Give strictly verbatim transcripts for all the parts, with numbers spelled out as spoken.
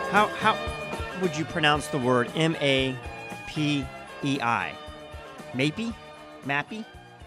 How how would you pronounce the word M A P E I? Mapei? Mappy?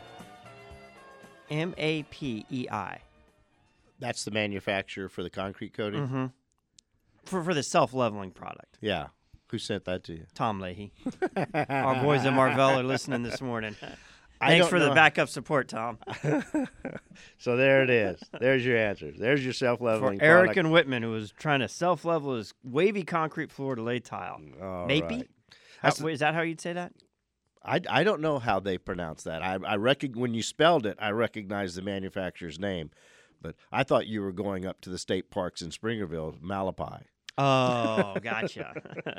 M A P E I. That's the manufacturer for the concrete coating? Mm-hmm. For, for the self-leveling product. Yeah. Who sent that to you? Tom Leahy. Our boys at Marvell are listening this morning. I Thanks don't for the know. backup support, Tom. So there it is. There's your answer. There's your For self-leveling Eric product. and Whitman, who was trying to self-level his wavy concrete floor to lay tile. All Mapei? right. How, That's- wait, is that how you'd say that? I, I don't know how they pronounce that. I I recog- when you spelled it, I recognized the manufacturer's name, but I thought you were going up to the state parks in Springerville, Malapai. Oh, gotcha.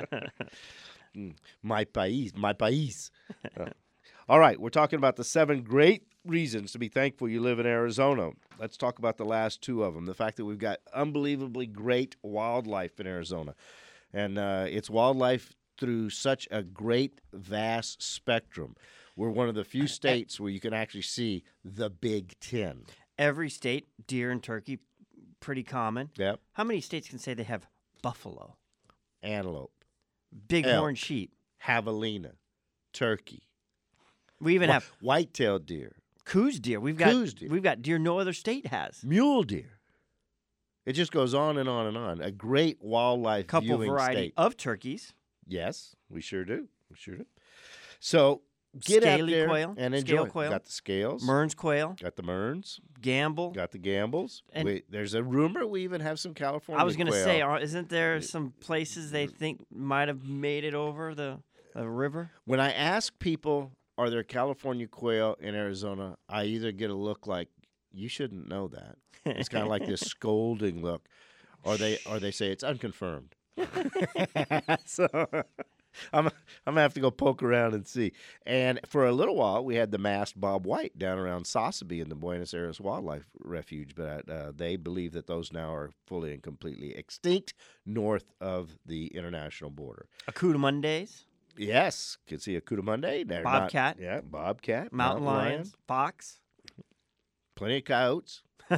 My país, my país. Uh, all right, we're talking about the seven great reasons to be thankful you live in Arizona. Let's talk about the last two of them. The fact that we've got unbelievably great wildlife in Arizona, and uh, it's wildlife through such a great, vast spectrum. We're one of the few states where you can actually see the Big Ten. Every state, deer and turkey, pretty common. Yep. How many states can say they have buffalo, Antelope, bighorn Elk. sheep? javelina, turkey, We even wh- have white-tailed deer, coos deer. We've got Coos deer. we've got deer no other state has. mule deer. It just goes on and on and on. A great wildlife Couple viewing variety state. of turkeys. Yes, we sure do. We sure do. So get out Scaly there quail, and scale enjoy. quail. Got the scales. Mearns quail, Got the Mearns. gamble. Got the Gambles. And- we, there's a rumor we even have some California I was going to quail. say, are- isn't there some places they think might have made it over the, the river? When I ask people, are there California quail in Arizona, I either get a look like, you shouldn't know that. It's kind of like this scolding look. Or they or they say it's unconfirmed. So I'm I'm gonna have to go poke around and see. And for a little while, we had the masked Bob White down around Sasebe in the Buenos Aires Wildlife Refuge, but uh, they believe that those now are fully and completely extinct north of the international border. Akuta Mondays, Yes, can see a Cudamunde. They're not- Bobcat. yeah, bobcat, mountain lion, lions, fox. plenty of coyotes.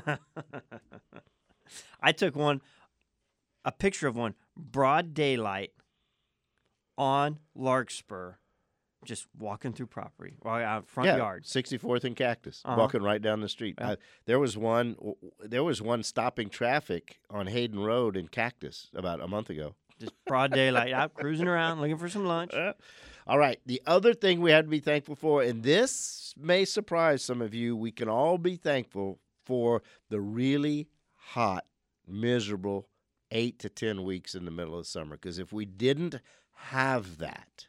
I took one, a picture of one, broad daylight on Larkspur, just walking through property, or out front yeah, yard. sixty-fourth and Cactus, Uh-huh. walking right down the street. Yeah. Uh, there was one. There was one stopping traffic on Hayden Road in Cactus about a month ago. Just broad daylight, out cruising around, looking for some lunch. Uh, all right. The other thing we had to be thankful for, and this may surprise some of you, we can all be thankful for the really hot, miserable eight to ten weeks in the middle of summer. Because if we didn't have that,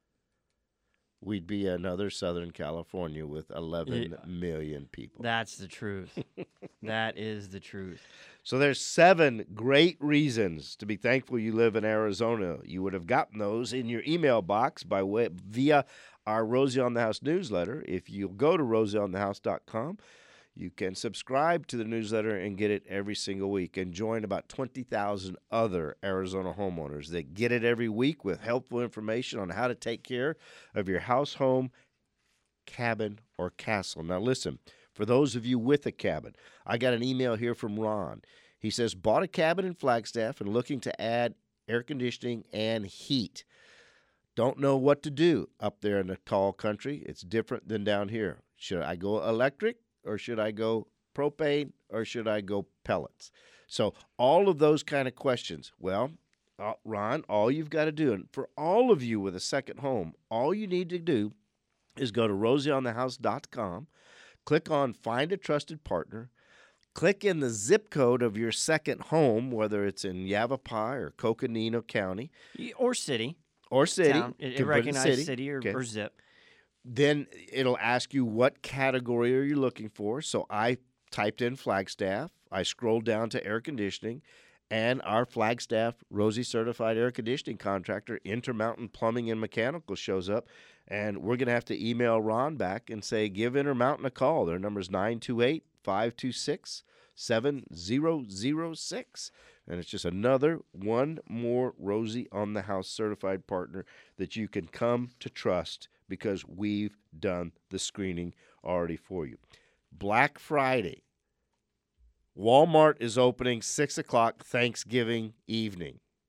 we'd be another Southern California with eleven Yeah. million people. That's the truth. That is the truth. So there's seven great reasons to be thankful you live in Arizona. You would have gotten those in your email box by way via our Rosie on the House newsletter. If you go to rosie on the house dot com, you can subscribe to the newsletter and get it every single week and join about twenty thousand other Arizona homeowners that get it every week with helpful information on how to take care of your house, home, cabin, or castle. Now listen, for those of you with a cabin, I got an email here from Ron. He says, bought a cabin in Flagstaff and looking to add air conditioning and heat. Don't know what to do up there in the tall country. It's different than down here. Should I go electric or should I go propane or should I go pellets? So all of those kind of questions. Well, uh, Ron, all you've got to do, and for all of you with a second home, all you need to do is go to rosie on the house dot com. Click on Find a Trusted Partner. Click in the zip code of your second home, whether it's in Yavapai or Coconino County Y- Or city. or city. Town. It, You it can put in recognizes city, or, Okay. or zip. Then it'll ask you what category are you looking for. So I typed in Flagstaff. I scrolled down to air conditioning, and our Flagstaff Rosie Certified Air Conditioning Contractor, Intermountain Plumbing and Mechanical, shows up. And we're going to have to email Ron back and say, give Intermountain a call. Their number is nine two eight, five two six, seven zero zero six. And it's just another one more Rosie on the House certified partner that you can come to trust because we've done the screening already for you. Black Friday. Walmart is opening six o'clock Thanksgiving evening.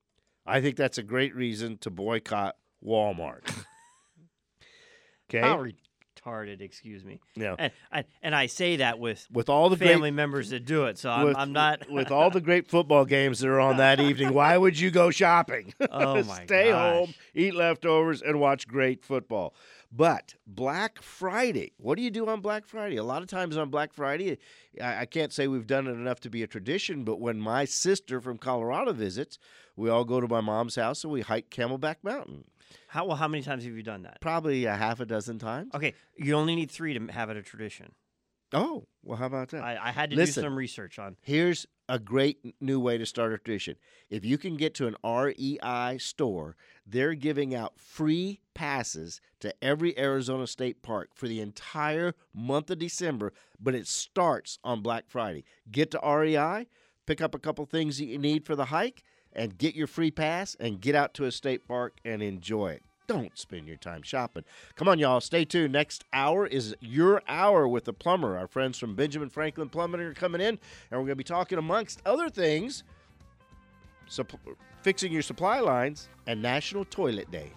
I think that's a great reason to boycott Walmart. Okay? How retarded, excuse me. Yeah. And, and, and I say that with With all the family great, members that do it, so I'm, with, I'm not. with all the great football games that are on that evening, why would you go shopping? Oh, my Stay gosh. home, eat leftovers, and watch great football. But Black Friday, what do you do on Black Friday? A lot of times on Black Friday, I, I can't say we've done it enough to be a tradition, but when my sister from Colorado visits, we all go to my mom's house and we hike Camelback Mountain. How well? How many times have you done that? Probably a half a dozen times. Okay, you only need three to have it a tradition. Oh, well, how about that? I, I had to Listen. do some research on. Here's a great n- new way to start a tradition. If you can get to an R E I store, they're giving out free passes to every Arizona State Park for the entire month of December, but it starts on Black Friday. Get to R E I, pick up a couple things that you need for the hike, and get your free pass and get out to a state park and enjoy it. Don't spend your time shopping. Come on, y'all. Stay tuned. Next hour is your hour with the plumber. Our friends from Benjamin Franklin Plumbing are coming in, and we're going to be talking, amongst other things, supp- fixing your supply lines and National Toilet Day.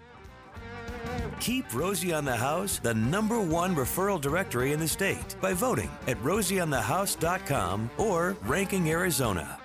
Keep Rosie on the House the number one referral directory in the state by voting at rosie on the house dot com or Ranking Arizona.